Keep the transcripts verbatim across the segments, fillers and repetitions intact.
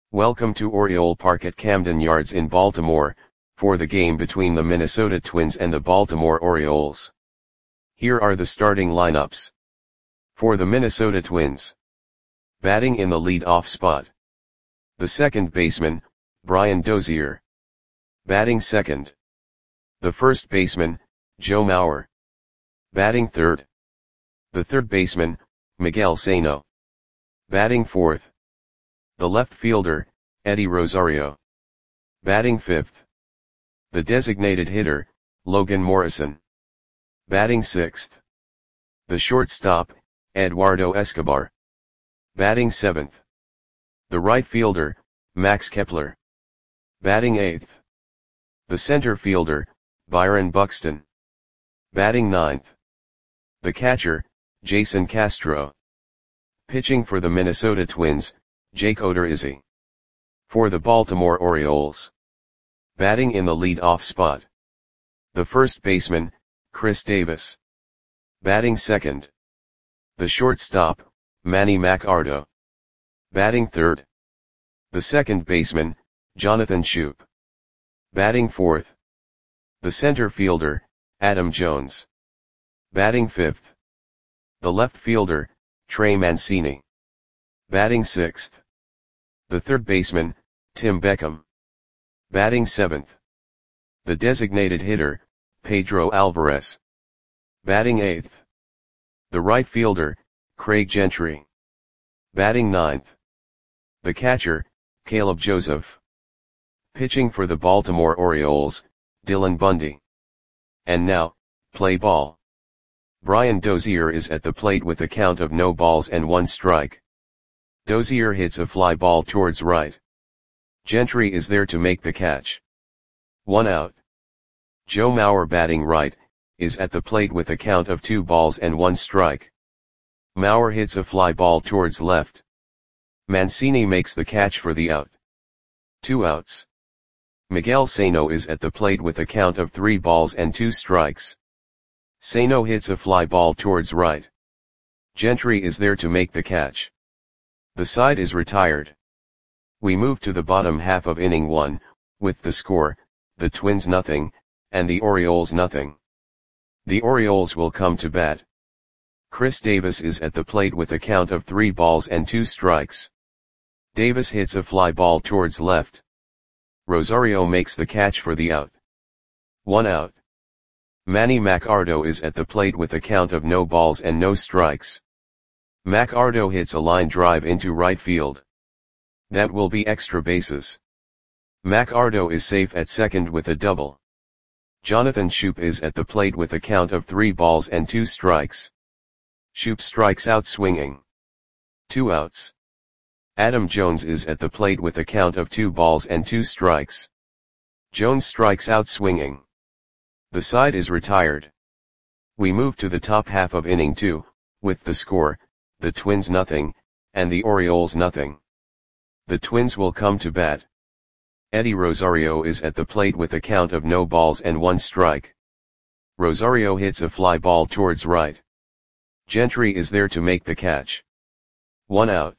Welcome to Oriole Park at Camden Yards in Baltimore, for the game between the Minnesota Twins and the Baltimore Orioles. Here are the starting lineups. For the Minnesota Twins. Batting in the lead-off spot. The second baseman, Brian Dozier. Batting second. The first baseman, Joe Mauer. Batting third. The third baseman, Miguel Sano. Batting fourth. The left fielder, Eddie Rosario. Batting fifth. The designated hitter, Logan Morrison. Batting sixth. The shortstop, Eduardo Escobar. Batting seventh. The right fielder, Max Kepler. Batting eighth. The center fielder, Byron Buxton. Batting ninth. The catcher, Jason Castro. Pitching for the Minnesota Twins, Jake Odorizzi. For the Baltimore Orioles. Batting in the lead-off spot. The first baseman, Chris Davis. Batting second. The shortstop, Manny Machado. Batting third. The second baseman, Jonathan Schoop. Batting fourth. The center fielder, Adam Jones. Batting fifth. The left fielder, Trey Mancini. Batting sixth. The third baseman, Tim Beckham. Batting seventh. The designated hitter, Pedro Alvarez. Batting eighth. The right fielder, Craig Gentry. Batting ninth. The catcher, Caleb Joseph. Pitching for the Baltimore Orioles, Dylan Bundy. And now, play ball. Brian Dozier is at the plate with a count of no balls and one strike. Dozier hits a fly ball towards right. Gentry is there to make the catch. One out. Joe Mauer, batting right, is at the plate with a count of two balls and one strike. Mauer hits a fly ball towards left. Mancini makes the catch for the out. Two outs. Miguel Sano is at the plate with a count of three balls and two strikes. Sano hits a fly ball towards right. Gentry is there to make the catch. The side is retired. We move to the bottom half of inning one, with the score, the Twins nothing, and the Orioles nothing. The Orioles will come to bat. Chris Davis is at the plate with a count of three balls and two strikes. Davis hits a fly ball towards left. Rosario makes the catch for the out. One out. Manny Machado is at the plate with a count of no balls and no strikes. Machado hits a line drive into right field. That will be extra bases. Machado is safe at second with a double. Jonathan Schoop is at the plate with a count of three balls and two strikes. Schoop strikes out swinging. Two outs. Adam Jones is at the plate with a count of two balls and two strikes. Jones strikes out swinging. The side is retired. We move to the top half of inning two, with the score, the Twins nothing, and the Orioles nothing. The Twins will come to bat. Eddie Rosario is at the plate with a count of no balls and one strike. Rosario hits a fly ball towards right. Gentry is there to make the catch. One out.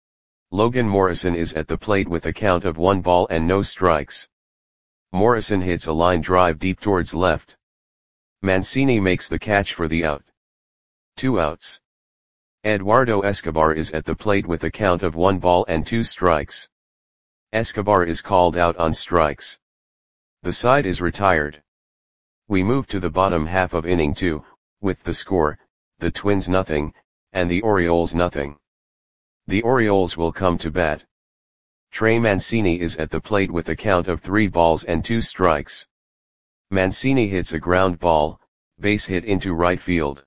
Logan Morrison is at the plate with a count of one ball and no strikes. Morrison hits a line drive deep towards left. Mancini makes the catch for the out. Two outs. Eduardo Escobar is at the plate with a count of one ball and two strikes. Escobar is called out on strikes. The side is retired. We move to the bottom half of inning two, with the score, the Twins nothing, and the Orioles nothing. The Orioles will come to bat. Trey Mancini is at the plate with a count of three balls and two strikes. Mancini hits a ground ball, base hit into right field.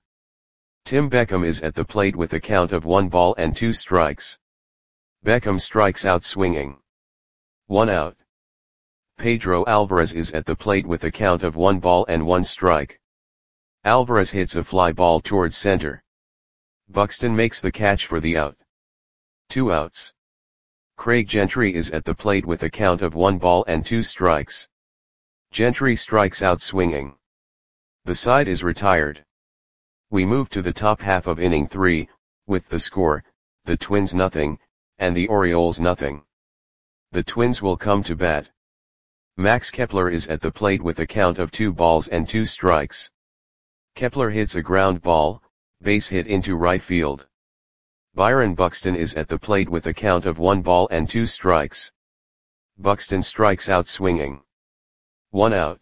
Tim Beckham is at the plate with a count of one ball and two strikes. Beckham strikes out swinging. One out. Pedro Alvarez is at the plate with a count of one ball and one strike. Alvarez hits a fly ball towards center. Buxton makes the catch for the out. Two outs. Craig Gentry is at the plate with a count of one ball and two strikes. Gentry strikes out swinging. The side is retired. We move to the top half of inning three, with the score, the Twins nothing, and the Orioles nothing. The Twins will come to bat. Max Kepler is at the plate with a count of two balls and two strikes. Kepler hits a ground ball, base hit into right field. Byron Buxton is at the plate with a count of one ball and two strikes. Buxton strikes out swinging. One out.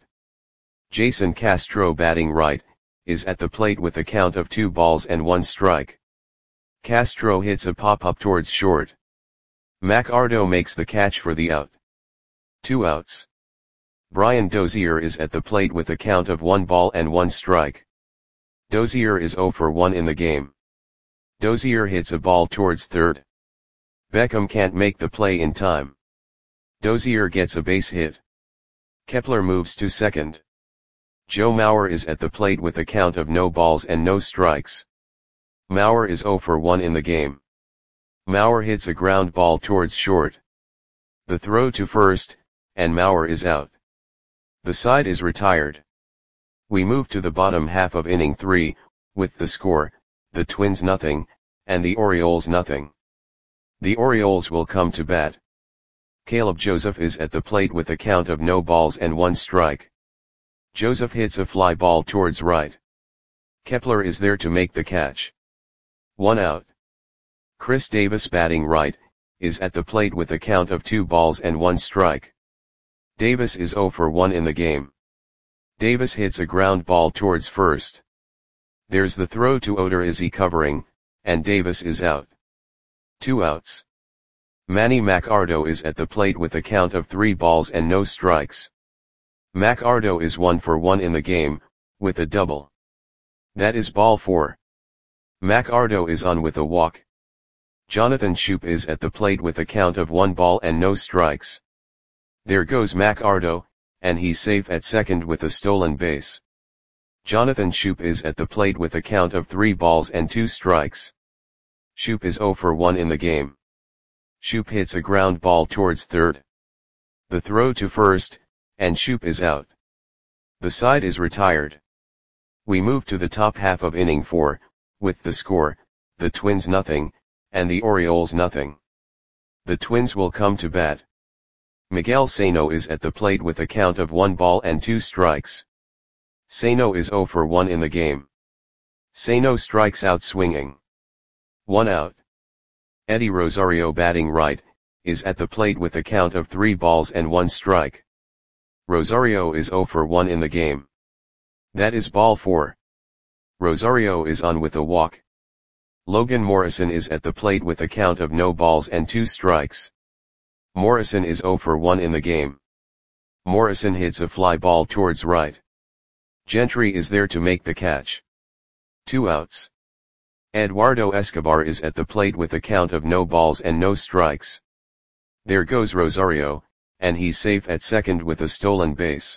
Jason Castro, batting right, is at the plate with a count of two balls and one strike. Castro hits a pop-up towards short. McArdo makes the catch for the out. Two outs. Brian Dozier is at the plate with a count of one ball and one strike. Dozier is zero for one in the game. Dozier hits a ball towards third. Beckham can't make the play in time. Dozier gets a base hit. Kepler moves to second. Joe Mauer is at the plate with a count of no balls and no strikes. Mauer is zero for one in the game. Mauer hits a ground ball towards short. The throw to first, and Mauer is out. The side is retired. We move to the bottom half of inning three, with the score, the Twins nothing, and the Orioles nothing. The Orioles will come to bat. Caleb Joseph is at the plate with a count of no balls and one strike. Joseph hits a fly ball towards right. Kepler is there to make the catch. One out. Chris Davis, batting right, is at the plate with a count of two balls and one strike. Davis is zero for one in the game. Davis hits a ground ball towards first. There's the throw to Odorizzi covering, and Davis is out. Two outs. Manny McArdo is at the plate with a count of three balls and no strikes. McArdo is one for one in the game, with a double. That is ball four. McArdo is on with a walk. Jonathan Schoop is at the plate with a count of one ball and no strikes. There goes McArdo, and he's safe at second with a stolen base. Jonathan Schoop is at the plate with a count of three balls and two strikes. Schoop is zero for one in the game. Schoop hits a ground ball towards third. The throw to first, and Schoop is out. The side is retired. We move to the top half of inning four, with the score, the Twins nothing, and the Orioles nothing. The Twins will come to bat. Miguel Sano is at the plate with a count of one ball and two strikes. Sano is zero for one in the game. Sano strikes out swinging. One out. Eddie Rosario, batting right, is at the plate with a count of three balls and one strike. Rosario is zero for one in the game. That is ball four. Rosario is on with a walk. Logan Morrison is at the plate with a count of no balls and two strikes. Morrison is zero for one in the game. Morrison hits a fly ball towards right. Gentry is there to make the catch. Two outs. Eduardo Escobar is at the plate with a count of no balls and no strikes. There goes Rosario, and he's safe at second with a stolen base.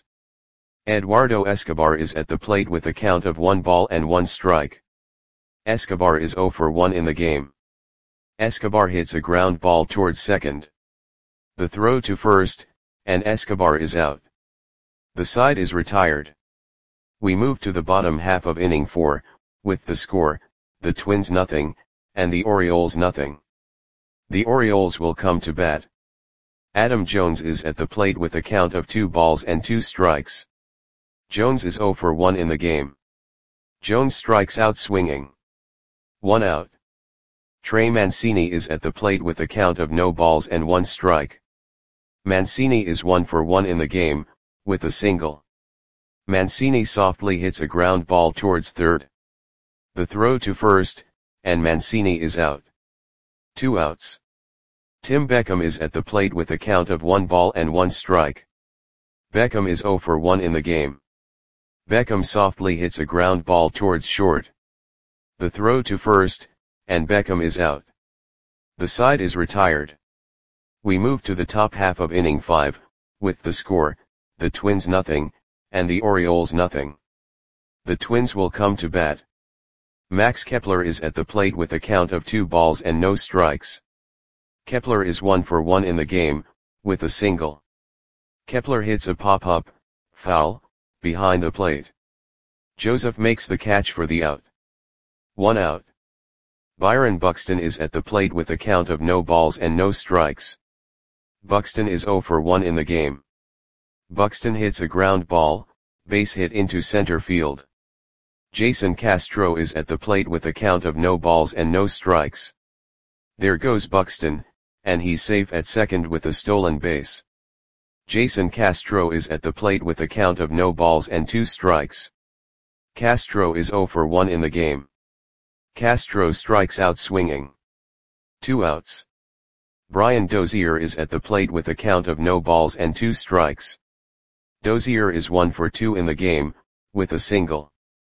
Eduardo Escobar is at the plate with a count of one ball and one strike. Escobar is zero for one in the game. Escobar hits a ground ball towards second. The throw to first, and Escobar is out. The side is retired. We move to the bottom half of inning four, with the score, the Twins nothing, and the Orioles nothing. The Orioles will come to bat. Adam Jones is at the plate with a count of two balls and two strikes. Jones is zero for one in the game. Jones strikes out swinging. One out. Trey Mancini is at the plate with a count of no balls and one strike. Mancini is one for one in the game, with a single. Mancini softly hits a ground ball towards third. The throw to first, and Mancini is out. Two outs. Tim Beckham is at the plate with a count of one ball and one strike. Beckham is zero for one in the game. Beckham softly hits a ground ball towards short. The throw to first, and Beckham is out. The side is retired. We move to the top half of inning five, with the score, the Twins nothing, and the Orioles nothing. The Twins will come to bat. Max Kepler is at the plate with a count of two balls and no strikes. Kepler is one for one in the game, with a single. Kepler hits a pop-up, foul, behind the plate. Joseph makes the catch for the out. One out. Byron Buxton is at the plate with a count of no balls and no strikes. Buxton is zero for one in the game. Buxton hits a ground ball, base hit into center field. Jason Castro is at the plate with a count of no balls and no strikes. There goes Buxton, and he's safe at second with a stolen base. Jason Castro is at the plate with a count of no balls and two strikes. Castro is zero for one in the game. Castro strikes out swinging. Two outs. Brian Dozier is at the plate with a count of no balls and two strikes. Dozier is one for two in the game, with a single.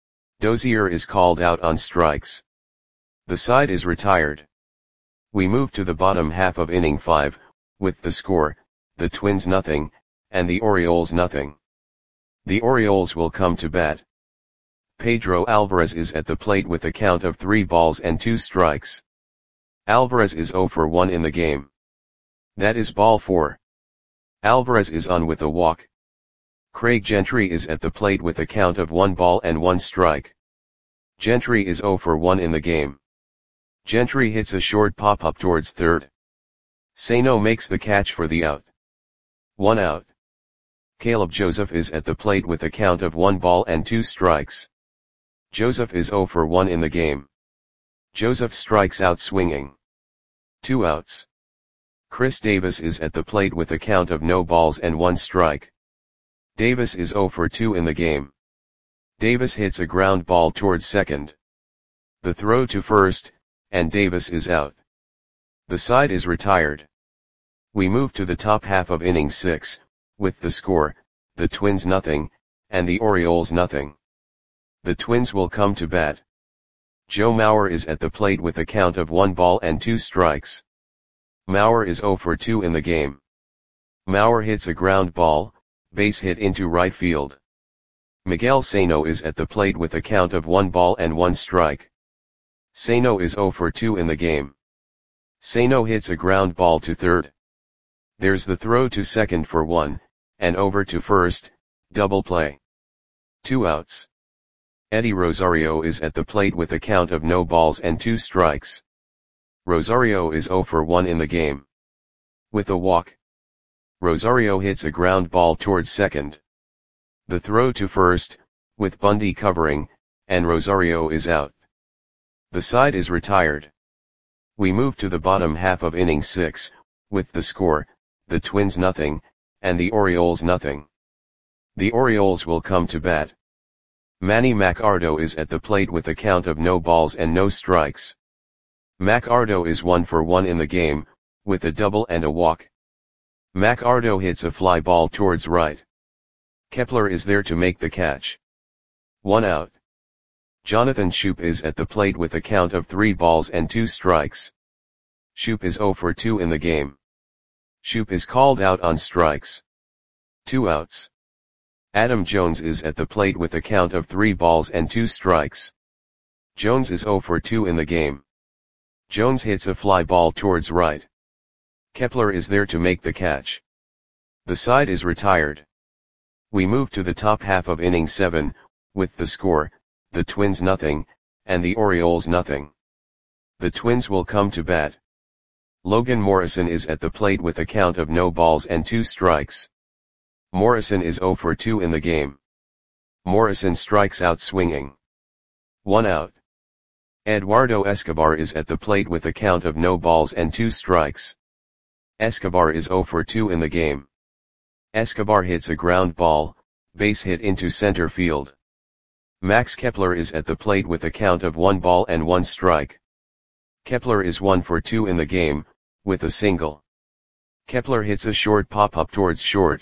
Dozier is called out on strikes. The side is retired. We move to the bottom half of inning five, with the score, the Twins nothing, and the Orioles nothing. The Orioles will come to bat. Pedro Alvarez is at the plate with a count of three balls and two strikes. Alvarez is zero for one in the game. That is ball four. Alvarez is on with a walk. Craig Gentry is at the plate with a count of one ball and one strike. Gentry is zero for one in the game. Gentry hits a short pop-up towards third. Sano makes the catch for the out. One out. Caleb Joseph is at the plate with a count of one ball and two strikes. Joseph is zero for one in the game. Joseph strikes out swinging. Two outs. Chris Davis is at the plate with a count of no balls and one strike. Davis is zero for two in the game. Davis hits a ground ball towards second. The throw to first, and Davis is out. The side is retired. We move to the top half of inning six, with the score, the Twins nothing, and the Orioles nothing. The Twins will come to bat. Joe Mauer is at the plate with a count of one ball and two strikes. Mauer is zero for two in the game. Mauer hits a ground ball, base hit into right field. Miguel Sano is at the plate with a count of one ball and one strike. Sano is zero for two in the game. Sano hits a ground ball to third. There's the throw to second for one, and over to first, double play. Two outs. Eddie Rosario is at the plate with a count of no balls and two strikes. Rosario is zero for one in the game. With a walk. Rosario hits a ground ball towards second. The throw to first, with Bundy covering, and Rosario is out. The side is retired. We move to the bottom half of inning six, with the score, the Twins nothing, and the Orioles nothing. The Orioles will come to bat. Manny Macardo is at the plate with a count of no balls and no strikes. Macardo is one for one in the game, with a double and a walk. Macardo hits a fly ball towards right. Kepler is there to make the catch. One out. Jonathan Schoop is at the plate with a count of three balls and two strikes. Schoop is zero for two in the game. Schoop is called out on strikes. Two outs. Adam Jones is at the plate with a count of three balls and two strikes. Jones is zero for two in the game. Jones hits a fly ball towards right. Kepler is there to make the catch. The side is retired. We move to the top half of inning seven, with the score, the Twins nothing, and the Orioles nothing. The Twins will come to bat. Logan Morrison is at the plate with a count of no balls and two strikes. Morrison is zero for two in the game. Morrison strikes out swinging. One out. Eduardo Escobar is at the plate with a count of no balls and two strikes. Escobar is zero for two in the game. Escobar hits a ground ball, base hit into center field. Max Kepler is at the plate with a count of one ball and one strike. Kepler is one for two in the game, with a single. Kepler hits a short pop-up towards short.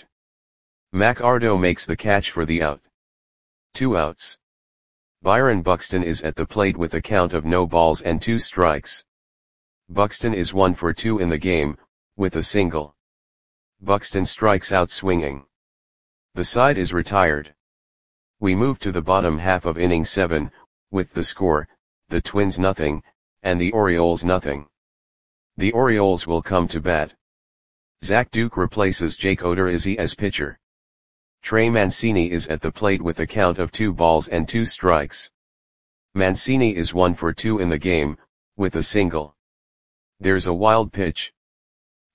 Macardo makes the catch for the out. Two outs. Byron Buxton is at the plate with a count of no balls and two strikes. Buxton is one for two in the game, with a single. Buxton strikes out swinging. The side is retired. We move to the bottom half of inning seven, with the score, the Twins nothing, and the Orioles nothing. The Orioles will come to bat. Zach Duke replaces Jake Odorizzi as pitcher. Trey Mancini is at the plate with a count of two balls and two strikes. Mancini is one for two in the game, with a single. There's a wild pitch.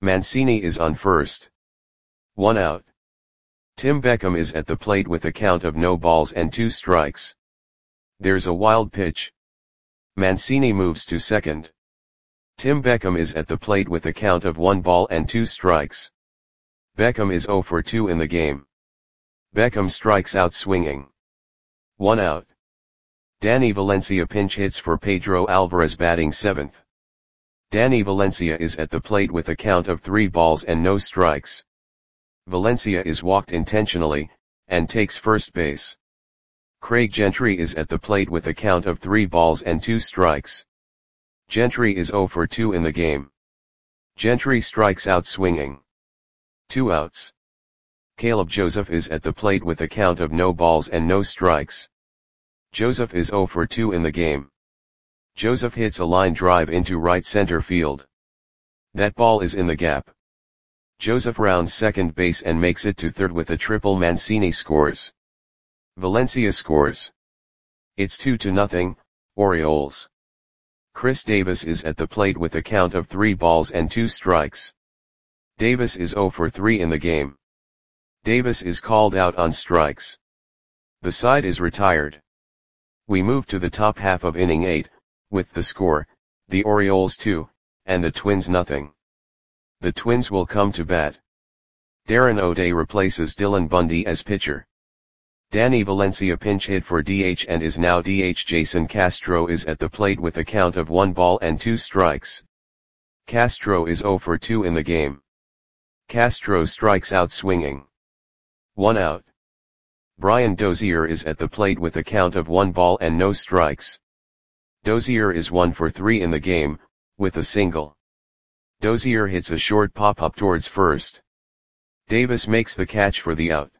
Mancini is on first. One out. Tim Beckham is at the plate with a count of no balls and two strikes. There's a wild pitch. Mancini moves to second. Tim Beckham is at the plate with a count of one ball and two strikes. Beckham is oh for two in the game. Beckham strikes out swinging. One out. Danny Valencia pinch hits for Pedro Alvarez batting seventh. Danny Valencia is at the plate with a count of three balls and no strikes. Valencia is walked intentionally, and takes first base. Craig Gentry is at the plate with a count of three balls and two strikes. Gentry is oh for two in the game. Gentry strikes out swinging. Two outs. Caleb Joseph is at the plate with a count of no balls and no strikes. Joseph is oh for two in the game. Joseph hits a line drive into right center field. That ball is in the gap. Joseph rounds second base and makes it to third with a triple. Mancini scores. Valencia scores. It's two to nothing, Orioles. Chris Davis is at the plate with a count of three balls and two strikes. Davis is oh for three in the game. Davis is called out on strikes. The side is retired. We move to the top half of inning eight, with the score, the Orioles two, and the Twins nothing. The Twins will come to bat. Darren O'Day replaces Dylan Bundy as pitcher. Danny Valencia pinch hit for D H and is now D H. Jason Castro is at the plate with a count of one ball and two strikes. Castro is oh for two in the game. Castro strikes out swinging. One out. Brian Dozier is at the plate with a count of one ball and no strikes. Dozier is one for three in the game, with a single. Dozier hits a short pop-up towards first. Davis makes the catch for the out.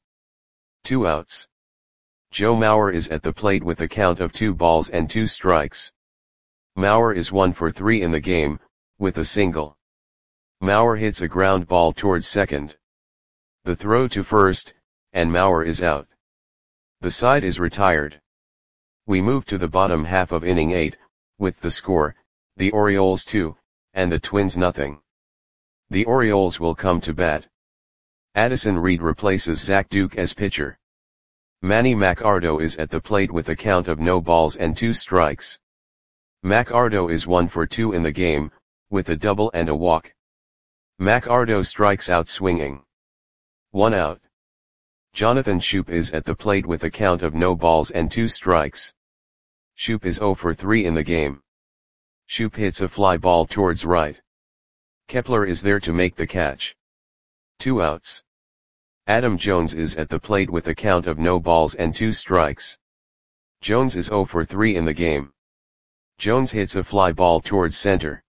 Two outs. Joe Mauer is at the plate with a count of two balls and two strikes. Mauer is one for three in the game, with a single. Mauer hits a ground ball towards second. The throw to first, and Mauer is out. The side is retired. We move to the bottom half of inning eight, with the score, the Orioles two, and the Twins nothing. The Orioles will come to bat. Addison Reed replaces Zach Duke as pitcher. Manny Macardo is at the plate with a count of no balls and two strikes. Macardo is one for two in the game, with a double and a walk. Macardo strikes out swinging. One out. Jonathan Schoop is at the plate with a count of no balls and two strikes. Schoop is oh for three in the game. Schoop hits a fly ball towards right. Kepler is there to make the catch. Two outs. Adam Jones is at the plate with a count of no balls and two strikes. Jones is oh for three in the game. Jones hits a fly ball towards center.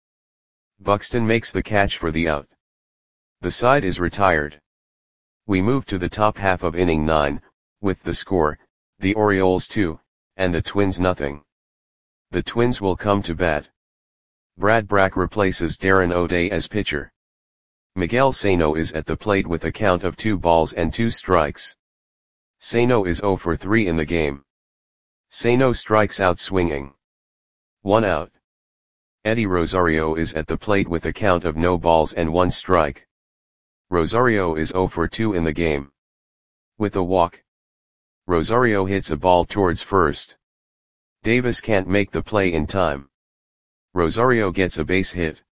Buxton makes the catch for the out. The side is retired. We move to the top half of inning nine, with the score, the Orioles two, and the Twins nothing. The Twins will come to bat. Brad Brach replaces Darren O'Day as pitcher. Miguel Sano is at the plate with a count of two balls and two strikes. Sano is oh for three in the game. Sano strikes out swinging. One out. Eddie Rosario is at the plate with a count of no balls and one strike. Rosario is oh for two in the game. With a walk. Rosario hits a ball towards first. Davis can't make the play in time. Rosario gets a base hit.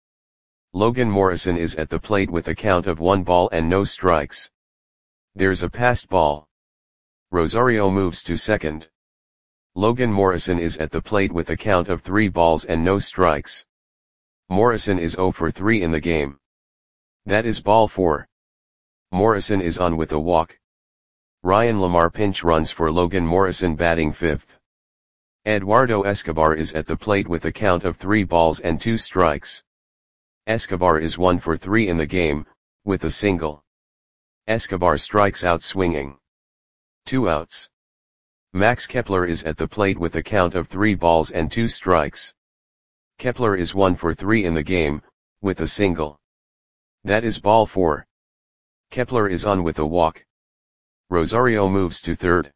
Logan Morrison is at the plate with a count of one ball and no strikes. There's a passed ball. Rosario moves to second. Logan Morrison is at the plate with a count of three balls and no strikes. Morrison is oh for three in the game. That is ball four. Morrison is on with a walk. Ryan Lamar pinch runs for Logan Morrison batting fifth. Eduardo Escobar is at the plate with a count of three balls and two strikes. Escobar is one for three in the game, with a single. Escobar strikes out swinging. Two outs. Max Kepler is at the plate with a count of three balls and two strikes. Kepler is one for three in the game, with a single. That is ball four. Kepler is on with a walk. Rosario moves to third.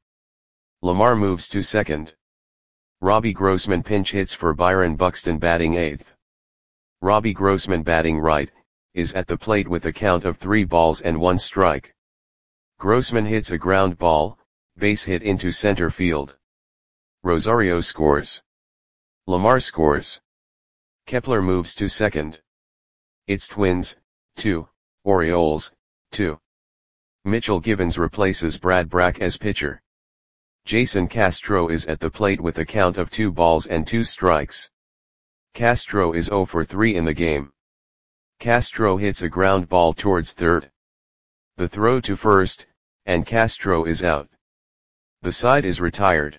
Lamar moves to second. Robbie Grossman pinch hits for Byron Buxton batting eighth. Robbie Grossman batting right, is at the plate with a count of three balls and one strike. Grossman hits a ground ball, base hit into center field. Rosario scores. Lamar scores. Kepler moves to second. It's Twins, two, Orioles, two. Mitchell Givens replaces Brad Brach as pitcher. Jason Castro is at the plate with a count of two balls and two strikes. Castro is zero for three in the game. Castro hits a ground ball towards third. The throw to first, and Castro is out. The side is retired.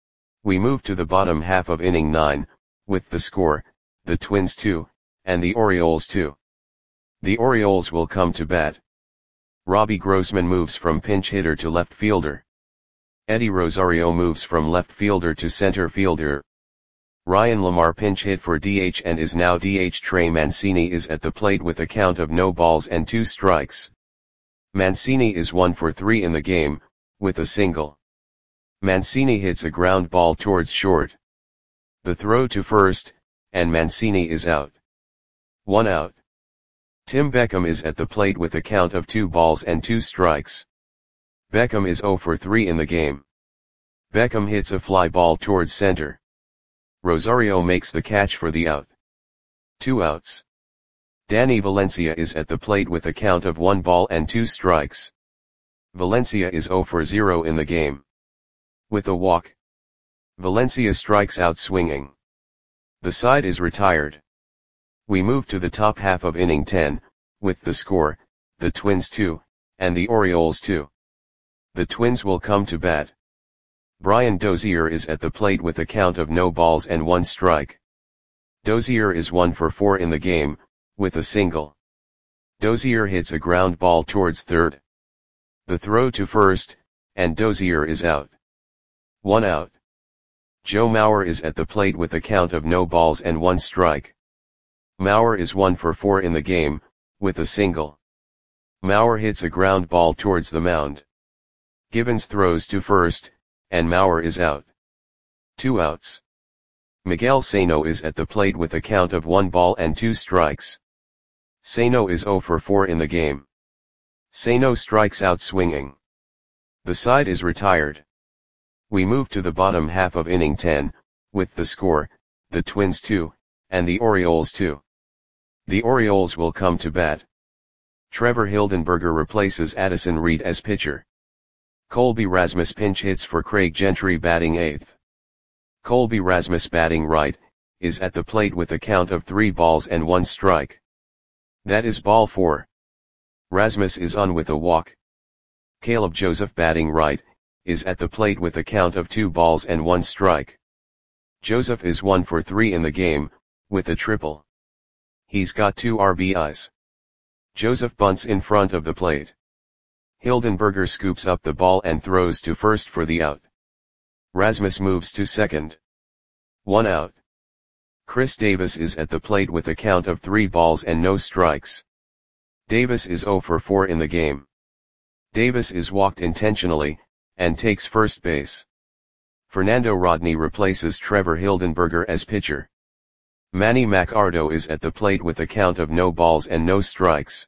We move to the bottom half of inning nine, with the score, the Twins two, and the Orioles two. The Orioles will come to bat. Robbie Grossman moves from pinch hitter to left fielder. Eddie Rosario moves from left fielder to center fielder. Ryan Lamar pinch hit for D H and is now D H. Trey Mancini is at the plate with a count of no balls and two strikes. Mancini is one for three in the game, with a single. Mancini hits a ground ball towards short. The throw to first, and Mancini is out. One out. Tim Beckham is at the plate with a count of two balls and two strikes. Beckham is zero for three in the game. Beckham hits a fly ball towards center. Rosario makes the catch for the out. Two outs. Danny Valencia is at the plate with a count of one ball and two strikes. Valencia is zero for zero in the game. With a walk. Valencia strikes out swinging. The side is retired. We move to the top half of inning ten, with the score, the Twins two, and the Orioles two. The Twins will come to bat. Brian Dozier is at the plate with a count of no balls and one strike. Dozier is one for four in the game, with a single. Dozier hits a ground ball towards third. The throw to first, and Dozier is out. One out. Joe Mauer is at the plate with a count of no balls and one strike. Mauer is one for four in the game, with a single. Mauer hits a ground ball towards the mound. Givens throws to first, and Mauer is out. Two outs. Miguel Sano is at the plate with a count of one ball and two strikes. Sano is zero for four in the game. Sano strikes out swinging. The side is retired. We move to the bottom half of inning ten, with the score, the Twins two, and the Orioles two. The Orioles will come to bat. Trevor Hildenberger replaces Addison Reed as pitcher. Colby Rasmus pinch hits for Craig Gentry batting eighth. Colby Rasmus batting right, is at the plate with a count of three balls and one strike. That is ball four. Rasmus is on with a walk. Caleb Joseph batting right, is at the plate with a count of two balls and one strike. Joseph is one for three in the game, with a triple. He's got two R B Is. Joseph bunts in front of the plate. Hildenberger scoops up the ball and throws to first for the out. Rasmus moves to second. One out. Chris Davis is at the plate with a count of three balls and no strikes. Davis is zero for four in the game. Davis is walked intentionally, and takes first base. Fernando Rodney replaces Trevor Hildenberger as pitcher. Manny Macardo is at the plate with a count of no balls and no strikes.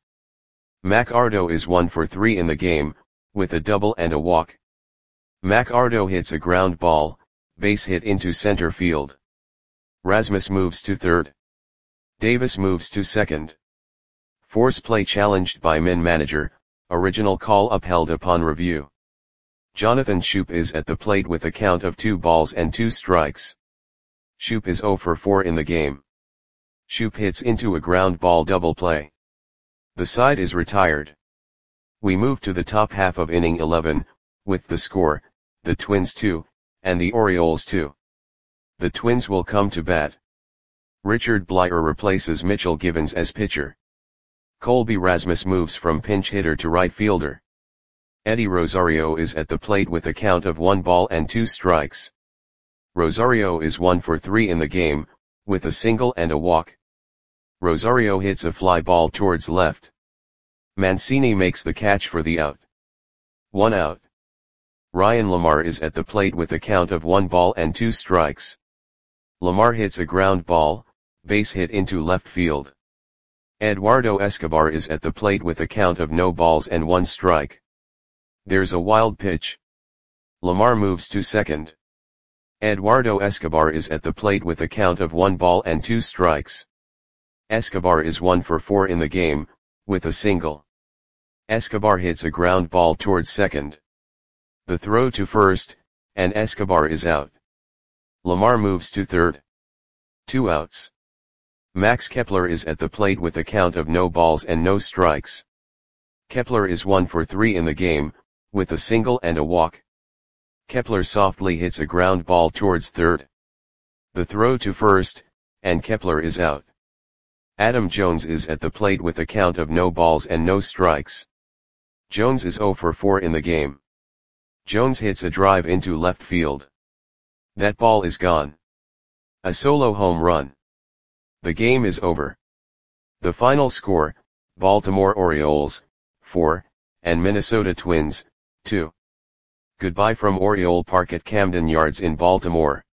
Macardo is one for three in the game, with a double and a walk. Macardo hits a ground ball, base hit into center field. Rasmus moves to third. Davis moves to second. Force play challenged by Min manager, original call upheld upon review. Jonathan Schoop is at the plate with a count of two balls and two strikes. Schoop is zero for four in the game. Schoop hits into a ground ball double play. The side is retired. We move to the top half of inning eleven, with the score, the Twins two, and the Orioles two. The Twins will come to bat. Richard Bleier replaces Mitchell Givens as pitcher. Colby Rasmus moves from pinch hitter to right fielder. Eddie Rosario is at the plate with a count of one ball and two strikes. Rosario is one for three in the game, with a single and a walk. Rosario hits a fly ball towards left. Mancini makes the catch for the out. One out. Ryan Lamar is at the plate with a count of one ball and two strikes. Lamar hits a ground ball, base hit into left field. Eduardo Escobar is at the plate with a count of no balls and one strike. There's a wild pitch. Lamar moves to second. Eduardo Escobar is at the plate with a count of one ball and two strikes. Escobar is one for four in the game, with a single. Escobar hits a ground ball towards second. The throw to first, and Escobar is out. Lamar moves to third. Two outs. Max Kepler is at the plate with a count of no balls and no strikes. Kepler is one for three in the game, with a single and a walk. Kepler softly hits a ground ball towards third. The throw to first, and Kepler is out. Adam Jones is at the plate with a count of no balls and no strikes. Jones is zero for four in the game. Jones hits a drive into left field. That ball is gone. A solo home run. The game is over. The final score, Baltimore Orioles, four, and Minnesota Twins, two. Goodbye from Oriole Park at Camden Yards in Baltimore.